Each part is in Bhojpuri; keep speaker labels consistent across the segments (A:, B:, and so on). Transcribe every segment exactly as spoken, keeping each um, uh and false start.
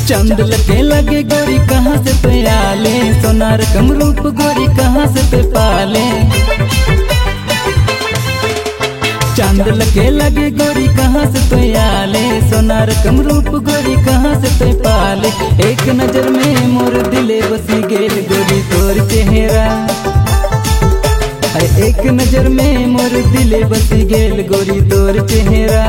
A: चंद लगे लगे गोरी कहाँ से पे आले, सोनार कम रूप गोरी कहाँ से पे पाले। चांद लगे लगे गोरी कहाँ से पे आले, सोनार कम रूप गोरी कहाँ से पे पाले। एक नजर में मोर दिले बसी गेल गोरी तोर चेहरा, एक नजर में मोर दिले बसी गेल गोरी तोर चेहरा।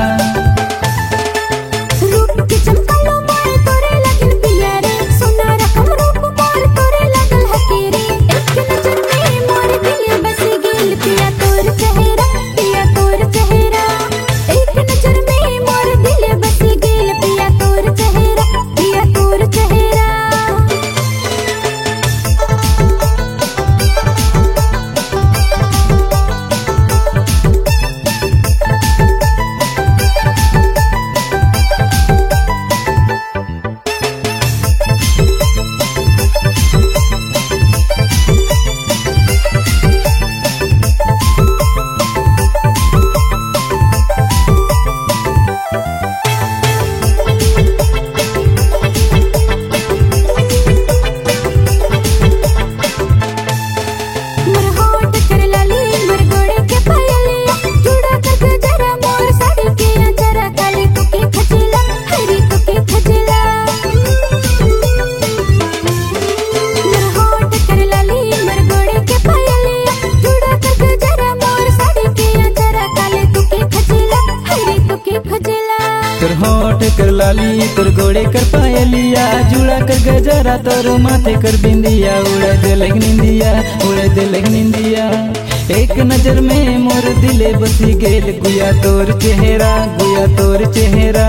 A: तोर होठ कर लाली तोर गोड़े कर पायलिया, जुड़ा कर गजरा तोर माथे कर बिंदिया। उड़ा दे लग निंदिया, उड़ा दे लग निंदिया। एक नजर में मोर दिले बसी गेल गुया तोर चेहरा, गुया तोर चेहरा।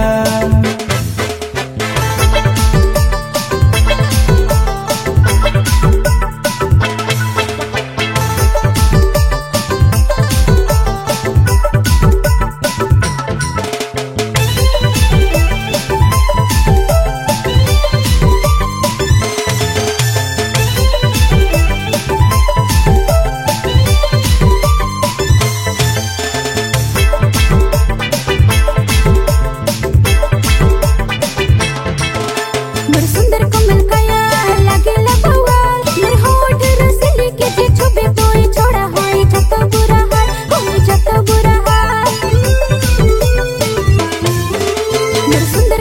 B: सुंदर